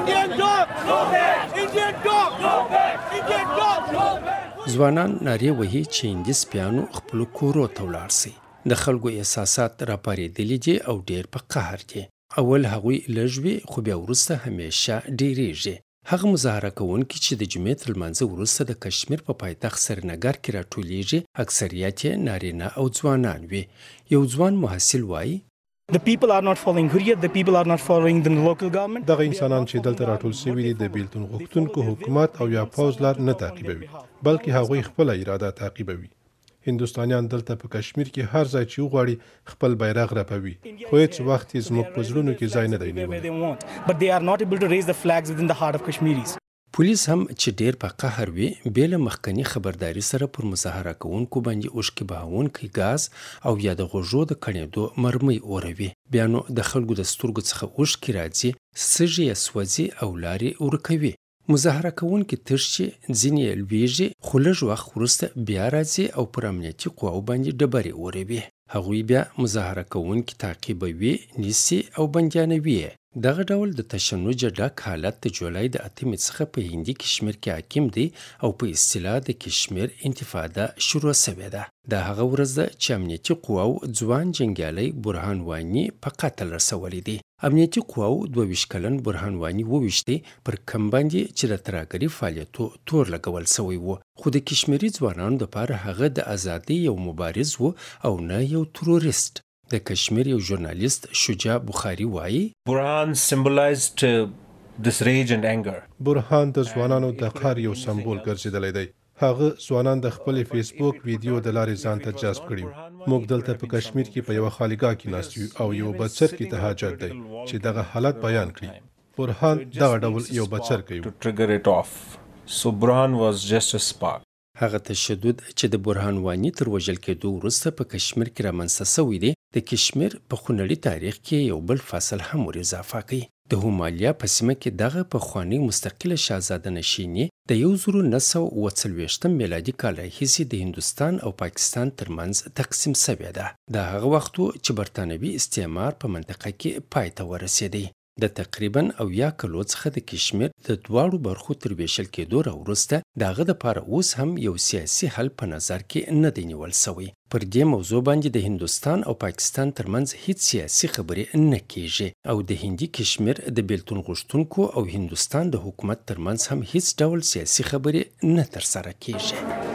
ځوانان نارې وهي چې هندي سپیانو خپلو کورو ته ولاړ سي. د خلکو احساسات راپارېدلي دي او ډېر په قهر دي. اول هغوی لږ وي خو بیا وروسته همیشه ډېرېږي. هغه مظاهره کوونکي چې د جمعې تر لمانځه وروسته د کشمیر په پایتخت سرینګر کې راټولیږي اکثریت یې نارینه او ځوانان وي. یو ځوان محصل وایي The people are not following Hurriyat, the people are not following the local government. دغه انسانان چې دلته راټول شوي دي د بیلتون غوښتونکو حکومت او یا پوځ لار نه تعقیبوي بلکې هغوی خپله اراده تعقیبوي. هندوستانیان دلته په کشمیر کې هر ځای چې وغواړي خپل بیرغ رپوي خو هیڅ وخت یې زموږ په زړونو کې ځای نه دی نیولی. But they are not able to raise the flags within the heart of Kashmiris. پولیس هم چې ډیر په قهر وي بې له مخکني خبرداري سره پر مظاهره کوونکو باندې اوښکې بهونکی ګاز او یا د غوږو د کڼېدو مرمۍ اوروي. بیا نو د خلکو د سترګو څخه اوښکې راځي، سږي یې سوځي او لارې ورکوي. مظاهره کوونکي تښتي، ځینې یې لویږي خو لږ وخت وروسته بیا راځي او پر امنیتي قواو باندې ډبرې اوروي. هغوی بیا مظاهره کوونکي تعقیبوي، نیسي او بندیانوي. دغه ډول د تشنج ډک حالت د جولای د 8 څخه په هندي کشمیر کې حاکم دی او په اصطلاح د کشمیر انتفاده شروع شوې ده. دا هغه ورځ ده چې امنیتي قواو ځوان جنګیالی برهان وانی په قتل رسولی دی. امنیتي قواو 22 کلن برهان وانی وویشتی پر کم باندې چې د ترهګرۍ فعالیتو تور لګول سوی و، خو د کشمیري ځوانانو دپاره هغه د ازادۍ یو مبارز و او نه یو تروریست. د کشمیر یو ژورنالیست شجاع بخاری وایي برهان symbolized this rage and anger. برهان د ځوانانو د قهر یو سمبول ګرځېدلی دی. هغه ځوانان د خپل فیسبوک ویډیو د لارې ځان ته جذب کړي. موږ دلته په کشمیر کې په یوه خالیګاه کې ناست یو او یو بڅرکي ته حاجت دی چې دغه حالت بیان کړي. برهان دغه ډول یو بڅرکی to trigger it off. So Burhan was just a spark. هغه تشدد چې د برهان وانی تر وژل کېدو وروسته په کشمیر کې رامنځته سوی دی د کشمیر په خونړي تاریخ کې یو بل فصل هم ور اضافه کوي. د هومالیا په سیمه کې دغه پخوانۍ مستقله شاهزاده نشیني د 1940 میلادي کال راهیسې د هندوستان او پاکستان ترمنځ تقسیم سوې ده. د هغه وخت چې برتانوي استعمار په منطقه کې پای ته ورسېدی. د تقریبا 80 کلو څخه د کشمیر د دواړو برخو تر ویشل کېدو راوروسته د هغه دپاره اوس هم یو سیاسي حل په نظر کې نه دی نیول سوی. پر دې موضوع باندې د هندوستان او پاکستان ترمنځ هیڅ سیاسي خبرې نه کیږي او د هندي کشمیر د بیلتون غوښتونکو او هندوستان د حکومت ترمنځ هم هیڅ ډول سیاسي خبرې نه ترسره کیږي.